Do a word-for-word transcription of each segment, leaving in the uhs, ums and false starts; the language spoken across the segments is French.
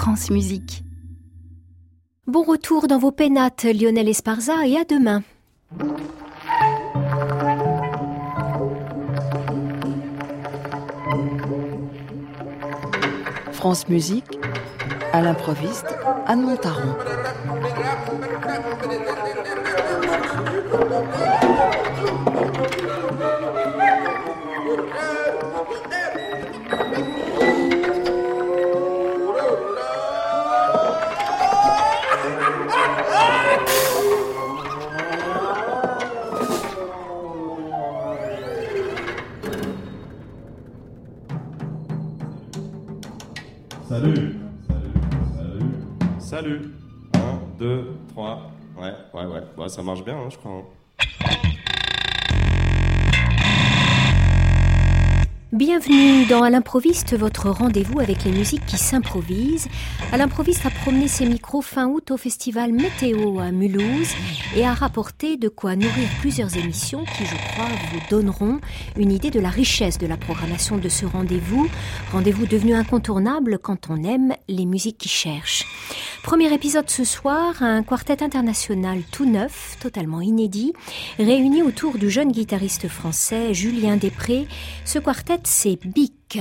France Musique. Bon retour dans vos pénates, Lionel Esparza, et à demain. France Musique, à l'improviste, Anne Montaron. Salut. Salut. Salut. Salut. Un, deux, trois. Ouais, ouais, ouais. Bah, ça marche bien, hein, je crois. Hein. Bienvenue dans À l'improviste, votre rendez-vous avec les musiques qui s'improvisent. À l'improviste a promené ses micros fin août au festival Météo à Mulhouse et a rapporté de quoi nourrir plusieurs émissions qui, je crois, vous donneront une idée de la richesse de la programmation de ce rendez-vous. Rendez-vous devenu incontournable quand on aime les musiques qui cherchent. Premier épisode ce soir, un quartet international tout neuf, totalement inédit, réuni autour du jeune guitariste français Julien Després. Ce quartet, c'est Bic.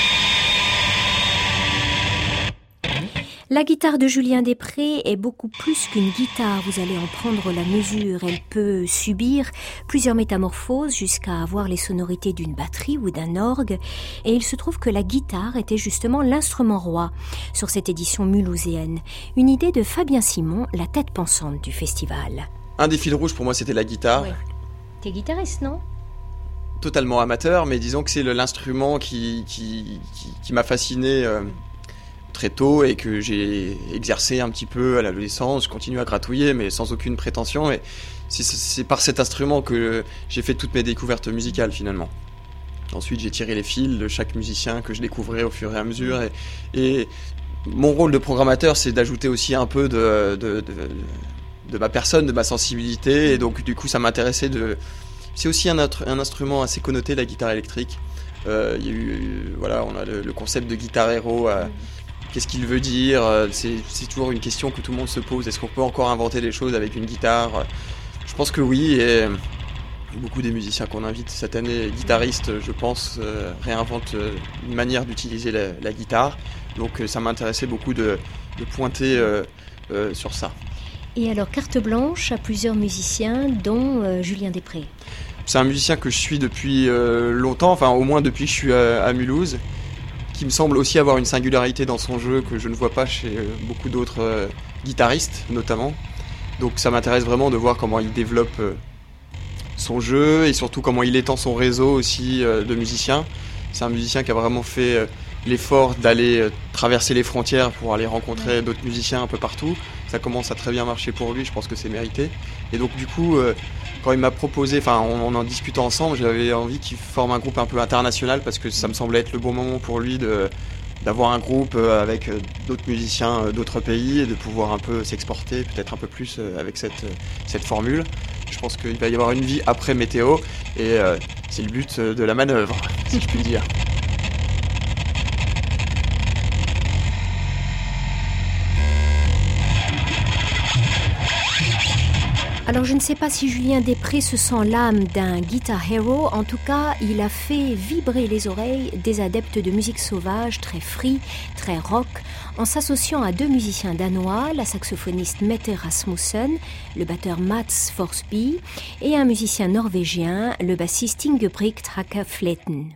La guitare de Julien Després est beaucoup plus qu'une guitare, vous allez en prendre la mesure. Elle peut subir plusieurs métamorphoses jusqu'à avoir les sonorités d'une batterie ou d'un orgue. Et il se trouve que la guitare était justement l'instrument roi sur cette édition mulhouséenne. Une idée de Fabien Simon, la tête pensante du festival. Un des fils rouges pour moi, c'était la guitare. Oui. T'es guitariste, non ? Totalement amateur, mais disons que c'est le, l'instrument qui, qui, qui, qui m'a fasciné euh, très tôt et que j'ai exercé un petit peu à l'adolescence. Je continue à gratouiller, mais sans aucune prétention. Et c'est, c'est par cet instrument que j'ai fait toutes mes découvertes musicales, finalement. Ensuite, j'ai tiré les fils de chaque musicien que je découvrais au fur et à mesure. Et, et mon rôle de programmateur, c'est d'ajouter aussi un peu de, de, de, de ma personne, de ma sensibilité. Et donc, du coup, ça m'intéressait de... C'est aussi un, un instrument assez connoté, la guitare électrique. Euh, y a eu, voilà, on a le, le concept de guitar hero. Euh, qu'est-ce qu'il veut dire ? c'est, c'est toujours une question que tout le monde se pose. Est-ce qu'on peut encore inventer des choses avec une guitare ? Je pense que oui. Et beaucoup des musiciens qu'on invite cette année, guitaristes, je pense, euh, réinventent une manière d'utiliser la, la guitare. Donc ça m'intéressait beaucoup de, de pointer euh, euh, sur ça. Et alors, carte blanche à plusieurs musiciens, dont euh, Julien Després. C'est un musicien que je suis depuis euh, longtemps, enfin au moins depuis que je suis à, à Mulhouse, qui me semble aussi avoir une singularité dans son jeu que je ne vois pas chez euh, beaucoup d'autres euh, guitaristes, notamment. Donc ça m'intéresse vraiment de voir comment il développe euh, son jeu et surtout comment il étend son réseau aussi euh, de musiciens. C'est un musicien qui a vraiment fait euh, l'effort d'aller euh, traverser les frontières pour aller rencontrer d'autres musiciens un peu partout. Ça commence à très bien marcher pour lui, je pense que c'est mérité. Et donc du coup, euh, quand il m'a proposé, enfin en en discutant ensemble, j'avais envie qu'il forme un groupe un peu international parce que ça me semblait être le bon moment pour lui de, d'avoir un groupe avec d'autres musiciens d'autres pays et de pouvoir un peu s'exporter, peut-être un peu plus avec cette, cette formule. Je pense qu'il va y avoir une vie après Météo et euh, c'est le but de la manœuvre, si je puis dire. Alors je ne sais pas si Julien Després se sent l'âme d'un guitar hero, en tout cas il a fait vibrer les oreilles des adeptes de musique sauvage, très free, très rock, en s'associant à deux musiciens danois, la saxophoniste Mette Rasmussen, le batteur Mats Forsby, et un musicien norvégien, le bassiste Ingebrigt Hacker-Fletten.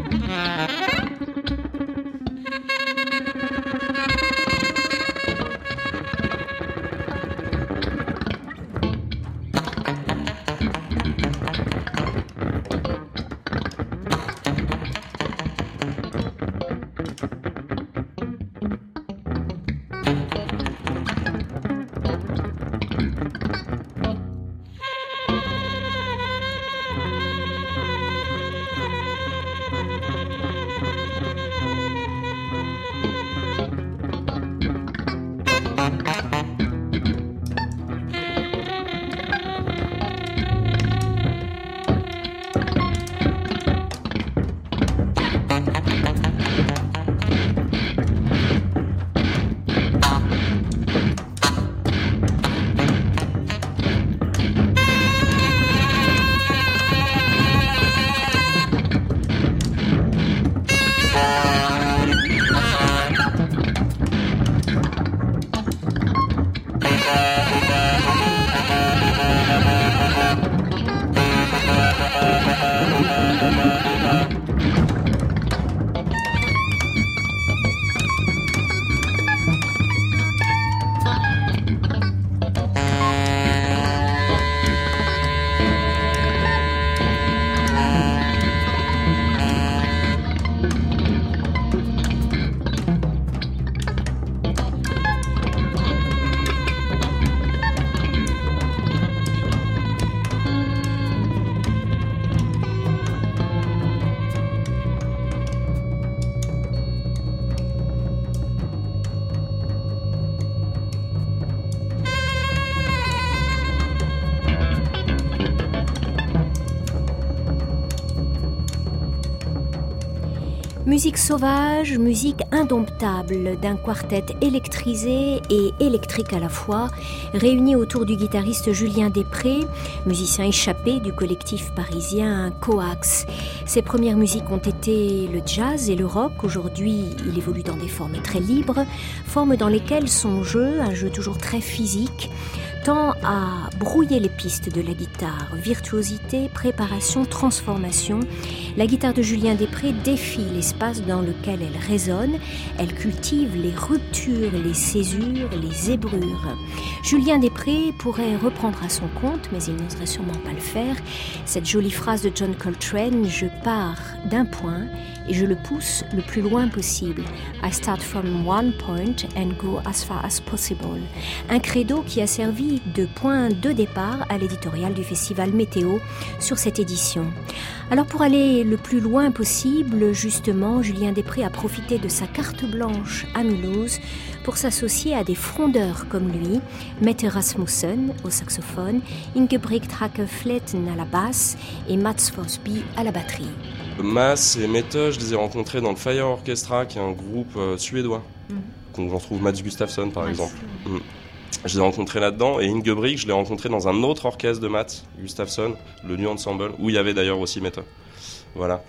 Musique sauvage, musique indomptable d'un quartet électrisé et électrique à la fois, réuni autour du guitariste Julien Després, musicien échappé du collectif parisien Coax. Ses premières musiques ont été le jazz et le rock. Aujourd'hui, il évolue dans des formes très libres, formes dans lesquelles son jeu, un jeu toujours très physique, tend à brouiller les pistes de la guitare. Virtuosité, préparation, transformation. La guitare de Julien Després défie l'espace dans lequel elle résonne. Elle cultive les ruptures, les césures, les zébrures. Julien Després pourrait reprendre à son compte, mais il n'oserait sûrement pas le faire, cette jolie phrase de John Coltrane: « Je pars d'un point et je le pousse le plus loin possible. I start from one point and go as far as possible. » Un credo qui a servi de point de départ à l'éditorial du Festival Météo sur cette édition. Alors pour aller le plus loin possible, justement, Julien Després a profité de sa carte blanche à Mulhouse pour s'associer à des frondeurs comme lui, Mette Rasmussen au saxophone, Ingebrigt Hake-Fletten à la basse et Mats Forsby à la batterie. Mats et Mette, je les ai rencontrés dans le Fire Orchestra, qui est un groupe euh, suédois, mmh. qu'on retrouve Mats Gustafsson par Mats. exemple. Mmh. Je les ai rencontrés là-dedans, et Ingebrigt, je l'ai rencontré dans un autre orchestre de Mats Gustafsson, le New Ensemble, où il y avait d'ailleurs aussi Mette. Voilà.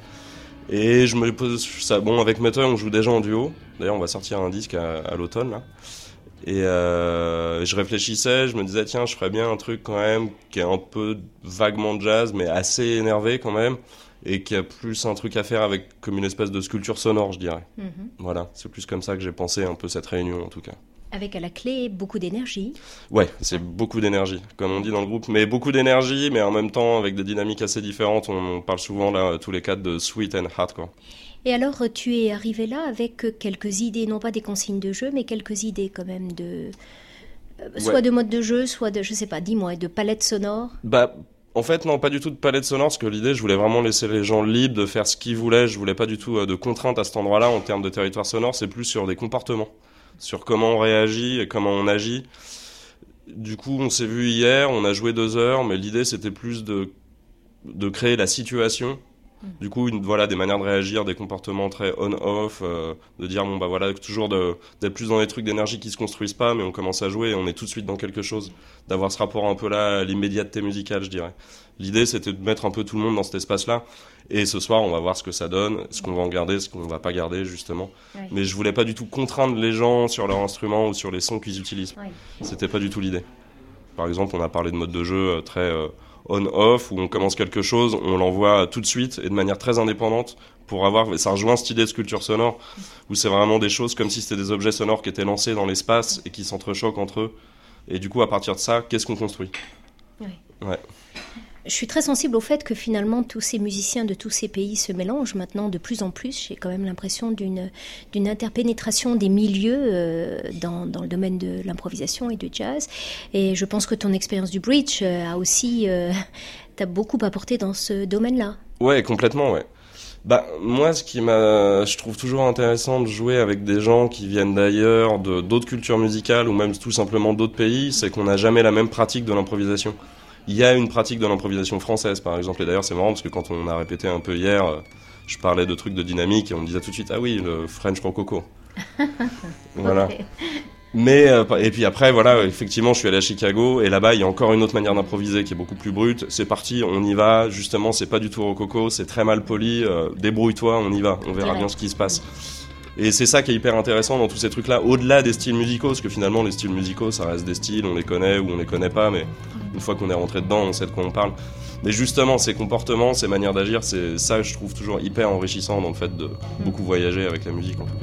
Et je me pose ça. Bon, avec Mette, on joue déjà en duo. D'ailleurs, on va sortir un disque à, à l'automne, là. Et euh, je réfléchissais, je me disais, tiens, je ferais bien un truc quand même qui est un peu vaguement jazz, mais assez énervé quand même, et qui a plus un truc à faire avec comme une espèce de sculpture sonore, je dirais. Mm-hmm. Voilà, c'est plus comme ça que j'ai pensé un peu cette réunion, en tout cas. Avec à la clé beaucoup d'énergie. Ouais, c'est beaucoup d'énergie, comme on dit dans le groupe. Mais beaucoup d'énergie, mais en même temps avec des dynamiques assez différentes. On parle souvent, là, tous les quatre, de sweet and hardcore. Et alors, tu es arrivé là avec quelques idées, non pas des consignes de jeu, mais quelques idées quand même de... Soit ouais. de mode de jeu, soit de, je sais pas, dis-moi, de palette sonore. Bah... En fait, non, pas du tout de palette sonore, parce que l'idée, je voulais vraiment laisser les gens libres de faire ce qu'ils voulaient. Je voulais pas du tout de contraintes à cet endroit-là en termes de territoire sonore. C'est plus sur des comportements, sur comment on réagit et comment on agit. Du coup, on s'est vu hier, on a joué deux heures, mais l'idée, c'était plus de, de créer la situation. Du coup, une, voilà, des manières de réagir, des comportements très on-off, euh, de dire, bon, bah voilà, toujours de, d'être plus dans des trucs d'énergie qui se construisent pas, mais on commence à jouer et on est tout de suite dans quelque chose. D'avoir ce rapport un peu là, à l'immédiateté musicale, je dirais. L'idée, c'était de mettre un peu tout le monde dans cet espace-là. Et ce soir, on va voir ce que ça donne, ce qu'on va en garder, ce qu'on va pas garder, justement. Oui. Mais je voulais pas du tout contraindre les gens sur leur instrument ou sur les sons qu'ils utilisent. Oui. C'était pas du tout l'idée. Par exemple, on a parlé de mode de jeu très euh, on-off, où on commence quelque chose, on l'envoie tout de suite et de manière très indépendante pour avoir, ça rejoint cette idée de sculpture sonore, où c'est vraiment des choses comme si c'était des objets sonores qui étaient lancés dans l'espace et qui s'entrechoquent entre eux. Et du coup, à partir de ça, qu'est-ce qu'on construit ? Oui. Ouais. Je suis très sensible au fait que finalement tous ces musiciens de tous ces pays se mélangent maintenant de plus en plus. J'ai quand même l'impression d'une, d'une interpénétration des milieux euh, dans, dans le domaine de l'improvisation et du jazz. Et je pense que ton expérience du bridge euh, a aussi euh, t'a beaucoup apporté dans ce domaine-là. Ouais, complètement, ouais. Bah, moi, ce qui m'a, je trouve toujours intéressant de jouer avec des gens qui viennent d'ailleurs, de, d'autres cultures musicales ou même tout simplement d'autres pays, c'est qu'on n'a jamais la même pratique de l'improvisation. Il y a une pratique de l'improvisation française, par exemple, et d'ailleurs c'est marrant parce que quand on a répété un peu hier, je parlais de trucs de dynamique et on me disait tout de suite, ah oui, le French Rococo. Voilà. Okay. Mais, euh, et puis après, voilà, effectivement, je suis allé à Chicago et là-bas, il y a encore une autre manière d'improviser qui est beaucoup plus brute. C'est parti, on y va, justement, c'est pas du tout rococo, c'est très mal poli, euh, débrouille-toi, on y va, on verra bien ce qui se passe. Et c'est ça qui est hyper intéressant dans tous ces trucs-là, au-delà des styles musicaux, parce que finalement, les styles musicaux, ça reste des styles, on les connaît ou on les connaît pas, mais une fois qu'on est rentré dedans, on sait de quoi on parle. Mais justement, ces comportements, ces manières d'agir, c'est ça, je trouve toujours hyper enrichissant dans le fait de beaucoup voyager avec la musique, en tout cas.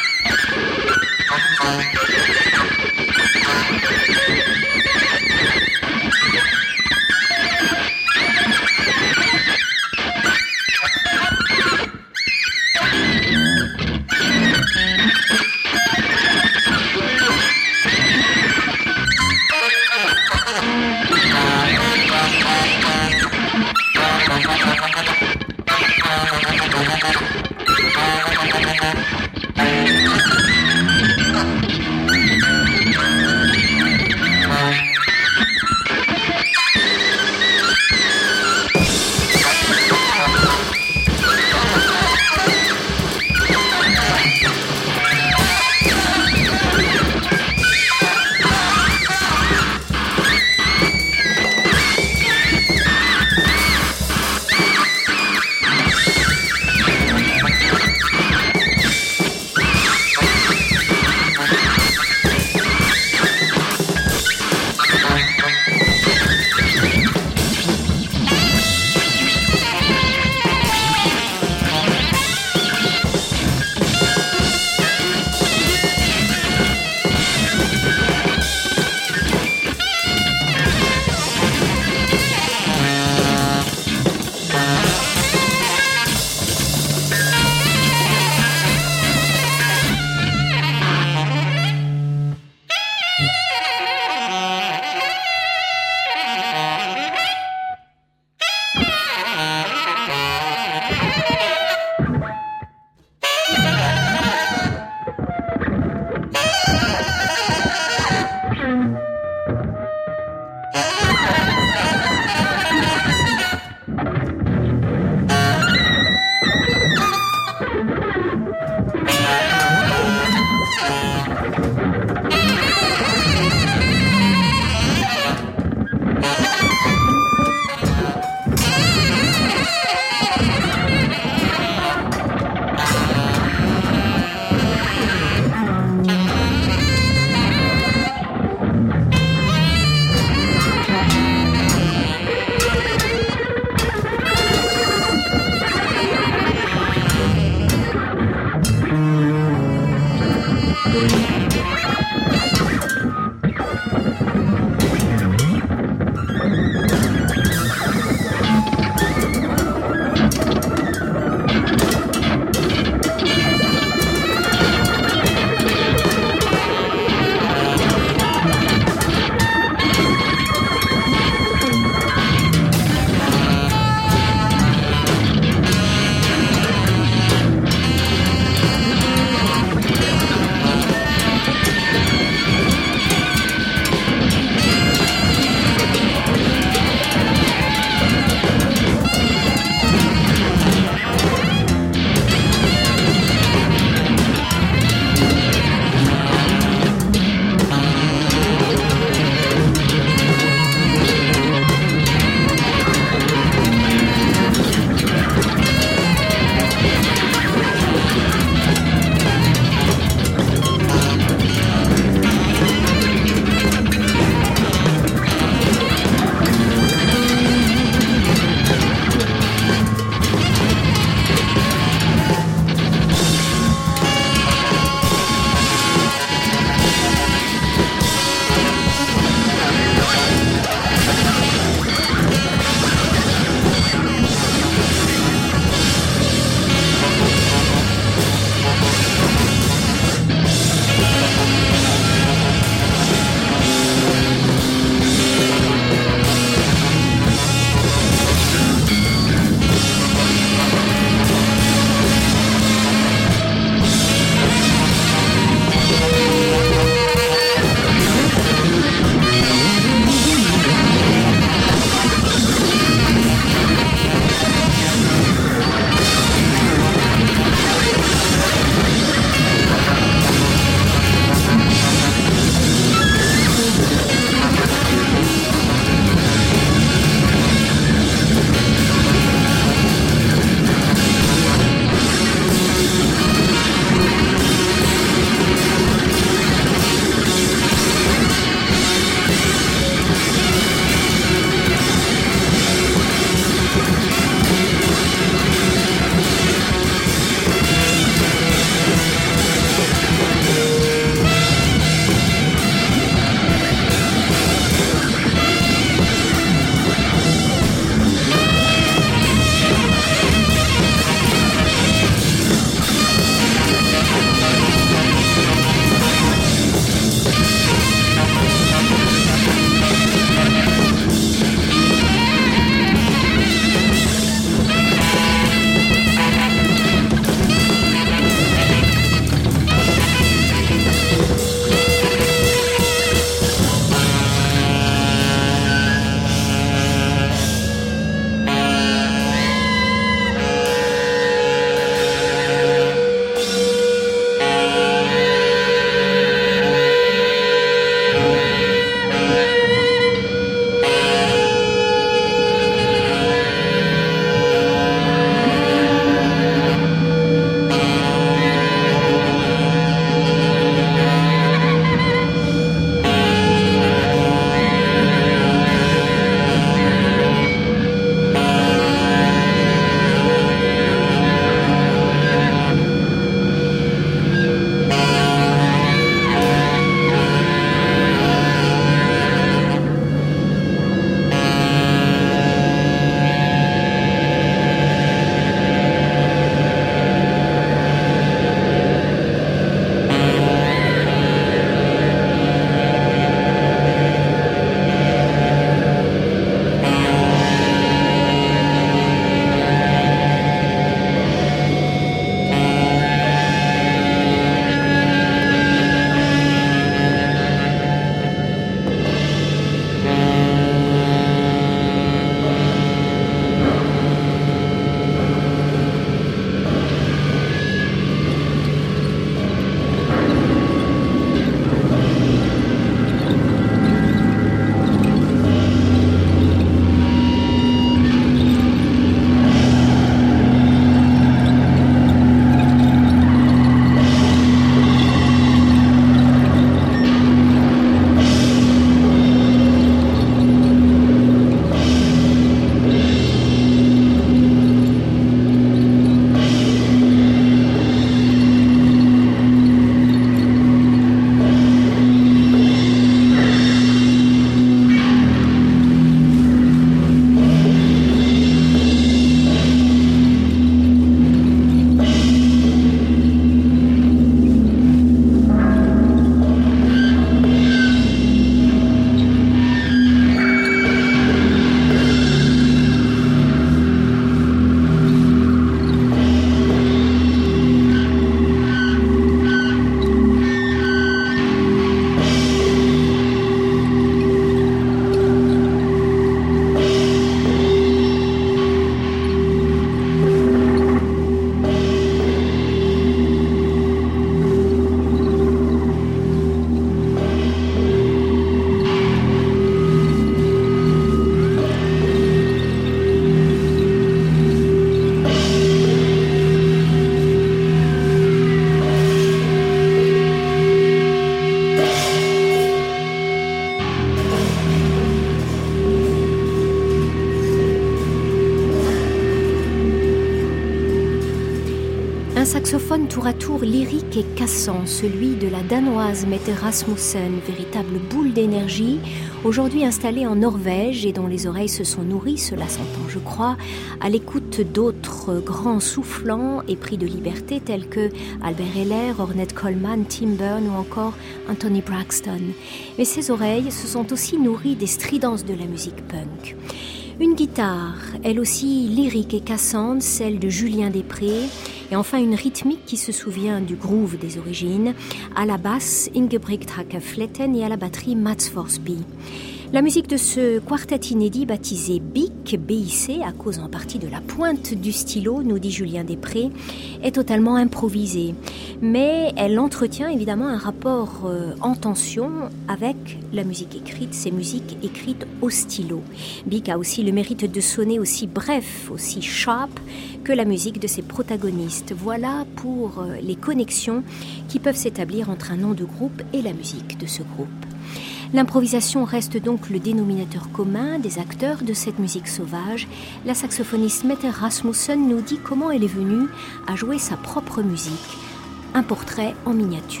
saxophone tour à tour lyrique et cassant, celui de la danoise Mette Rasmussen, véritable boule d'énergie, aujourd'hui installée en Norvège et dont les oreilles se sont nourries, cela s'entend je crois, à l'écoute d'autres grands soufflants et pris de liberté tels que Albert Heller, Ornette Coleman, Tim Berne ou encore Anthony Braxton. Mais ses oreilles se sont aussi nourries des stridences de la musique punk. Une guitare, elle aussi lyrique et cassante, celle de Julien Després, et enfin une rythmique qui se souvient du groove des origines, à la basse Ingebrigt Hacker-Fletten et à la batterie Mats Forsby. La musique de ce quartet inédit baptisé B I C, B I C, à cause en partie de la pointe du stylo, nous dit Julien Després, est totalement improvisée. Mais elle entretient évidemment un rapport euh, en tension avec la musique écrite, ces musiques écrites au stylo. B I C a aussi le mérite de sonner aussi bref, aussi sharp que la musique de ses protagonistes. Voilà pour euh, les connexions qui peuvent s'établir entre un nom de groupe et la musique de ce groupe. L'improvisation reste donc le dénominateur commun des acteurs de cette musique sauvage. La saxophoniste Mette Rasmussen nous dit comment elle est venue à jouer sa propre musique. Un portrait en miniature.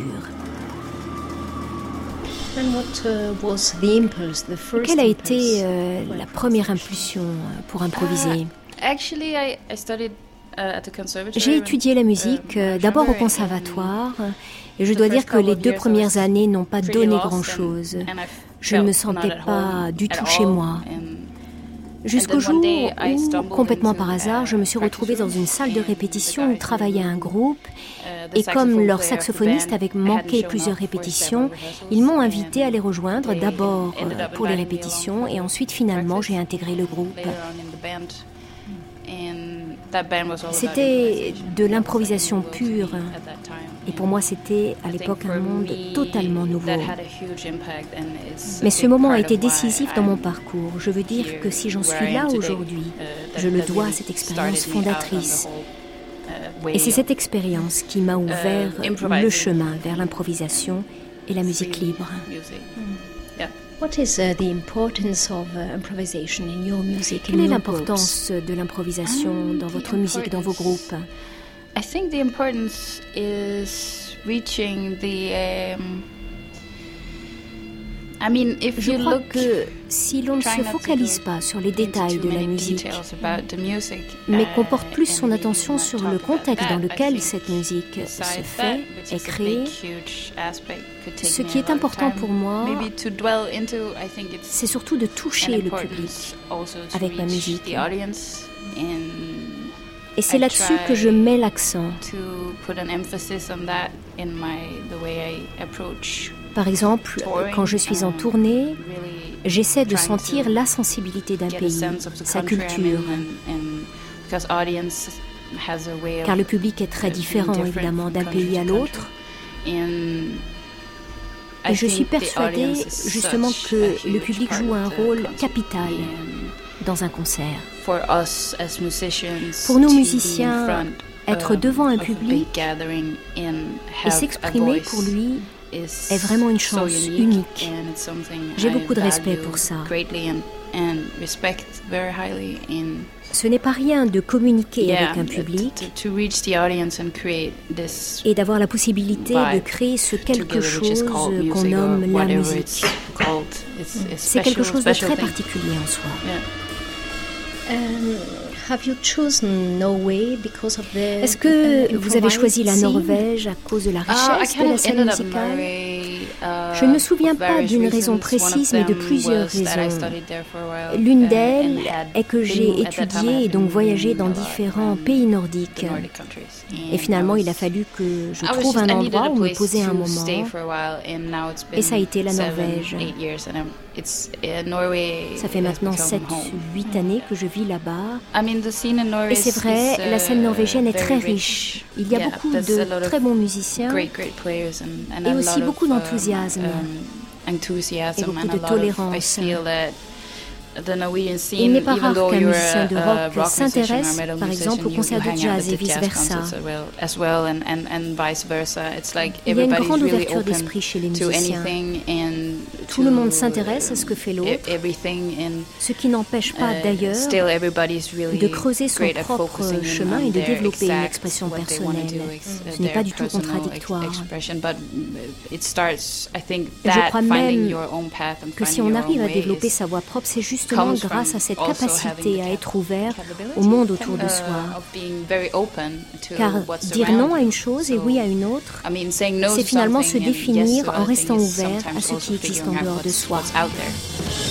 Quelle a été euh, la première impulsion pour improviser ? J'ai étudié la musique euh, d'abord au conservatoire et je dois dire que les deux premières années n'ont pas donné grand-chose. Je ne me sentais pas du tout chez moi. Jusqu'au jour où, complètement par hasard, je me suis retrouvée dans une salle de répétition où travaillait un groupe et comme leur saxophoniste avait manqué plusieurs répétitions, ils m'ont invitée à les rejoindre d'abord pour les répétitions et ensuite finalement j'ai intégré le groupe. C'était de l'improvisation pure et pour moi c'était à l'époque un monde totalement nouveau. Mais ce moment a été décisif dans mon parcours. Je veux dire que si j'en suis là aujourd'hui, je le dois à cette expérience fondatrice. Et c'est cette expérience qui m'a ouvert le chemin vers l'improvisation et la musique libre. What is uh, the importance of uh, improvisation in your music? Quelle est l'importance de l'improvisation um, dans votre musique, dans vos groupes? I think the importance is reaching the. Um, I mean, if Je you crois look, que si l'on ne se focalise pas sur les détails de la musique, mais qu'on porte plus son attention sur le contexte dans lequel cette musique se fait, est créée, ce qui est important pour moi, c'est surtout de toucher le public avec ma musique. Et c'est là-dessus que je mets l'accent. Par exemple, quand je suis en tournée, j'essaie de sentir la sensibilité d'un pays, sa culture. Car le public est très différent, évidemment, d'un pays à l'autre. Et je suis persuadée, justement, que le public joue un rôle capital dans un concert. Pour nous musiciens, être devant un public et s'exprimer pour lui est vraiment une chance unique. J'ai beaucoup de respect pour ça. Ce n'est pas rien de communiquer avec un public et d'avoir la possibilité de créer ce quelque chose qu'on nomme la musique. C'est quelque chose de très particulier en soi. Est-ce que vous avez choisi la Norvège à cause de la richesse de la scène musicale ? Je ne me souviens pas d'une raison précise, mais de plusieurs raisons. L'une d'elles est que j'ai étudié et donc voyagé dans différents pays nordiques. Et finalement, il a fallu que je trouve un endroit où me poser un moment. Et ça a été la Norvège. Ça fait maintenant sept huit années que je vis là-bas. Et c'est vrai, la scène norvégienne est très riche. Il y a beaucoup de très bons musiciens et aussi beaucoup d'enthousiasme et beaucoup de tolérance. the Norwegian Il scene, n'est pas even rare though qu'un you're musicien de a, a rock rock musician or s'intéresse, metal par musician, exemple, au you, concert you de hang out jazz at et the jazz vice-versa. concerts as well, as well and, and, and vice versa. It's like Il y a une everybody's grande really ouverture open d'esprit chez les to musiciens. anything and Tout to, le monde s'intéresse à ce que fait l'autre, e- everything and ce qui n'empêche pas uh, d'ailleurs still everybody's really de creuser son great at propre focusing in chemin on et de their développer une exact expression what they wanna personnelle. do, ex- Ce n'est their pas du tout personal ex- contradictoire. expression, but it starts, I think, Je that crois finding même your own path and que si finding on your arrive own à way développer is- sa voix propre, c'est justement comes grâce from à cette also having capacité the à cap- être ouvert capability au monde autour de uh, soi. of being very open to Car what's dire around non à you. une chose et So, oui à une autre, I mean, saying no c'est to finalement se something and définir yes to en other restant things is ouvert à sometimes ce also qui existe en figuring out dehors de what's- soi. what's out there.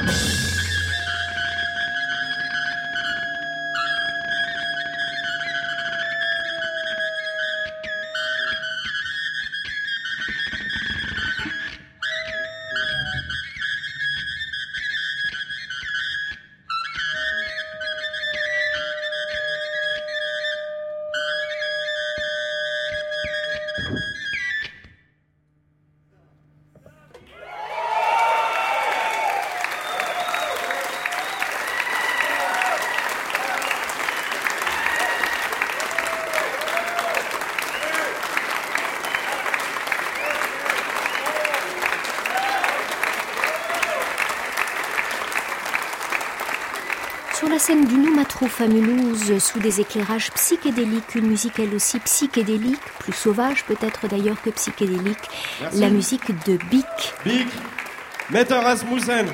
Sur la scène du Noumatrouf à Mulhouse, sous des éclairages psychédéliques, une musique elle aussi psychédélique, plus sauvage peut-être d'ailleurs que psychédélique, Merci. La musique de Bic. Bic, Mette Rasmussen.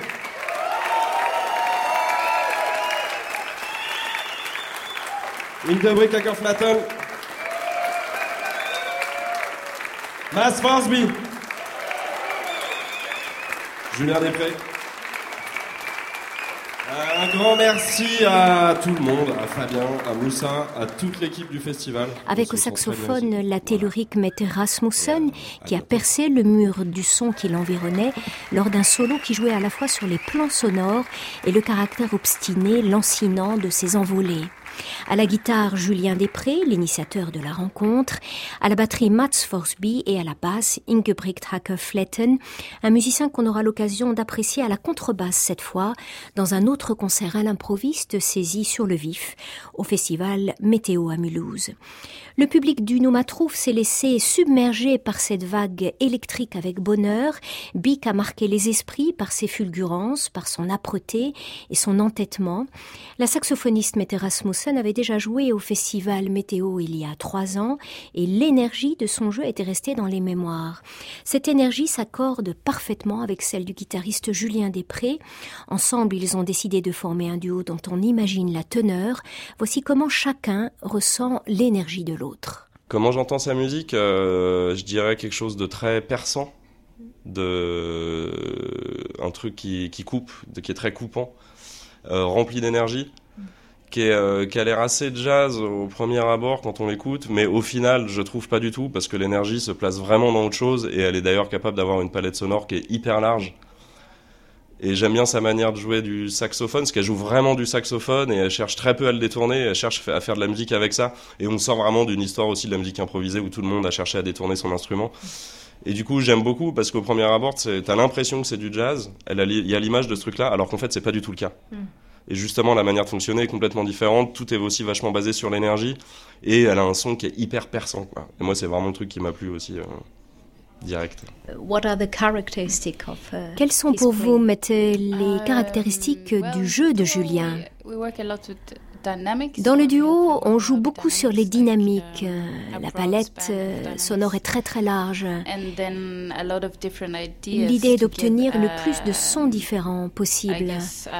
Hildebrink Ackerflatten. Mads Forsby. Julien Després. Un grand merci à tout le monde, à Fabien, à Moussa, à toute l'équipe du festival. Avec au saxophone la tellurique Mette Rasmussen qui a percé le mur du son qui l'environnait lors d'un solo qui jouait à la fois sur les plans sonores et le caractère obstiné, lancinant de ses envolées. À la guitare, Julien Després, l'initiateur de la rencontre, à la batterie Mads Forsby et à la basse, Ingebrigt Ackerflatten, un musicien qu'on aura l'occasion d'apprécier à la contrebasse cette fois, dans un autre concert à l'improviste saisi sur le vif, au festival Météo à Mulhouse. Le public du Noumatrouf s'est laissé submerger par cette vague électrique avec bonheur. Bic a marqué les esprits par ses fulgurances, par son âpreté et son entêtement. La saxophoniste Mette Rasmussen avait déjà joué au festival Météo il y a trois ans et l'énergie de son jeu était restée dans les mémoires. Cette énergie s'accorde parfaitement avec celle du guitariste Julien Després. Ensemble, ils ont décidé de former un duo dont on imagine la teneur. Voici comment chacun ressent l'énergie de l'autre. Comment j'entends sa musique, euh, je dirais quelque chose de très perçant, de un truc qui, qui coupe, de, qui est très coupant, euh, rempli d'énergie, qui, est, euh, qui a l'air assez jazz au premier abord quand on l'écoute, mais au final je trouve pas du tout parce que l'énergie se place vraiment dans autre chose et elle est d'ailleurs capable d'avoir une palette sonore qui est hyper large. Et j'aime bien sa manière de jouer du saxophone, parce qu'elle joue vraiment du saxophone et elle cherche très peu à le détourner, elle cherche à faire de la musique avec ça. Et on sort vraiment d'une histoire aussi de la musique improvisée où tout le monde a cherché à détourner son instrument. Et du coup, j'aime beaucoup parce qu'au premier abord, c'est, t'as l'impression que c'est du jazz, elle a, il y a l'image de ce truc-là, alors qu'en fait, c'est pas du tout le cas. Mm. Et justement, la manière de fonctionner est complètement différente, tout est aussi vachement basé sur l'énergie, et elle a un son qui est hyper perçant, quoi. Et moi, c'est vraiment le truc qui m'a plu aussi. Euh... direct. What are the characteristics of, uh, Quelles sont pour vous, Mette, les caractéristiques um, well, du jeu de Julien? We work a lot with dynamics. Dans le duo, on joue beaucoup sur les dynamiques. La palette sonore est très très large. L'idée est d'obtenir le plus de sons différents possible.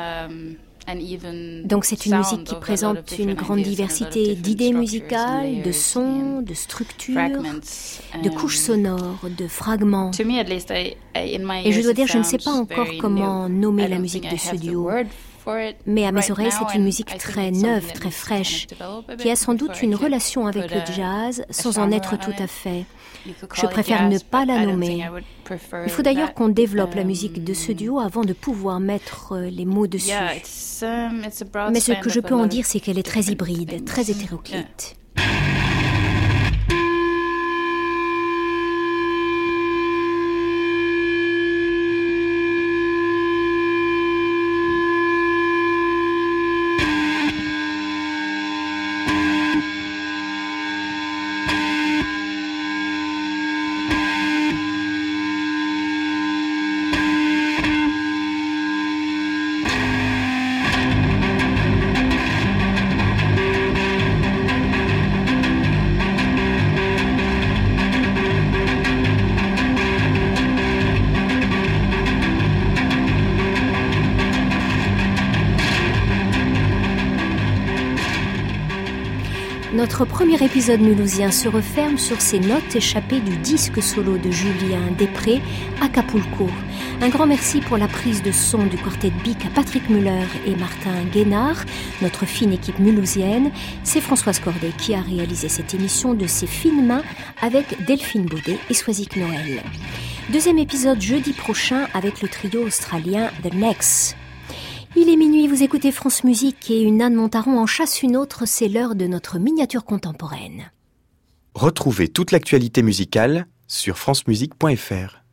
Donc c'est une musique qui présente une grande diversité d'idées musicales, de sons, de structures, de couches sonores, de fragments. Et je dois dire, je ne sais pas encore comment nommer la musique de ce duo. Mais à mes oreilles, c'est une musique très neuve, très fraîche, qui a sans doute une relation avec le jazz, sans en être tout à fait. Je préfère ne pas la nommer. Il faut d'ailleurs qu'on développe la musique de ce duo avant de pouvoir mettre les mots dessus. Mais ce que je peux en dire, c'est qu'elle est très hybride, très hétéroclite. Notre premier épisode mulhousien se referme sur ces notes échappées du disque solo de Julien Després, Acapulco. Un grand merci pour la prise de son du quartet Bic à Patrick Muller et Martin Guénard, notre fine équipe mulhousienne. C'est Françoise Corday qui a réalisé cette émission de ses fines mains avec Delphine Baudet et Soisic Noël. Deuxième épisode jeudi prochain avec le trio australien The Necks. Il est minuit, vous écoutez France Musique et une Anne Montaron en chasse une autre, c'est l'heure de notre miniature contemporaine. Retrouvez toute l'actualité musicale sur francemusique point f r.